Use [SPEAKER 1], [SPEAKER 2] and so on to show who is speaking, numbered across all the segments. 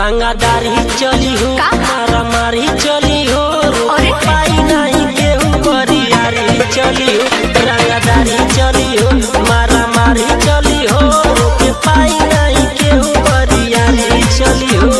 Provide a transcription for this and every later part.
[SPEAKER 1] रंगादारी चली हो, मारा मारी चली हो, पाई नहीं केहू बरियारी चली हो। रंगादारी चली हो, मारा मारी चली हो, के पाई नहीं केहू बरियारी चली हो।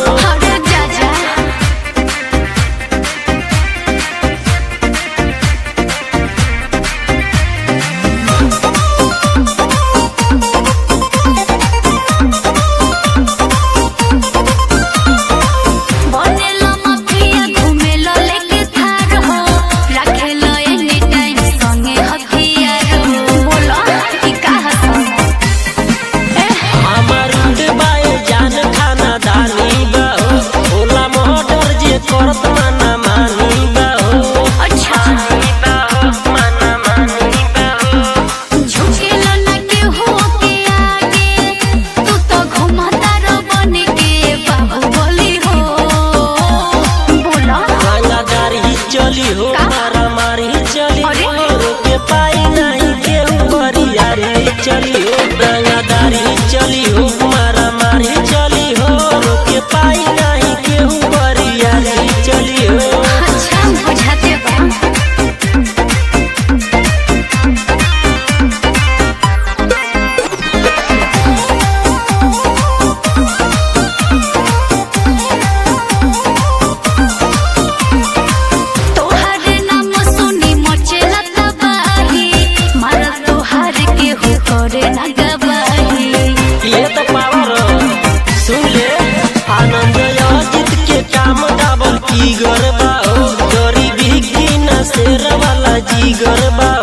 [SPEAKER 1] चली हो, मारा मारी चली हो, रोके पाई नहीं केहू बरियारी चली हो। रंगादारी चली हो, मारा मारी चली हो, रोके पाई नहीं केहू बरियारी चली हो। ये तो पावर सुन ले, आनंद अजित के काम डबल की गरबा हो, गरीबी की न शेर वाला जी गरबा।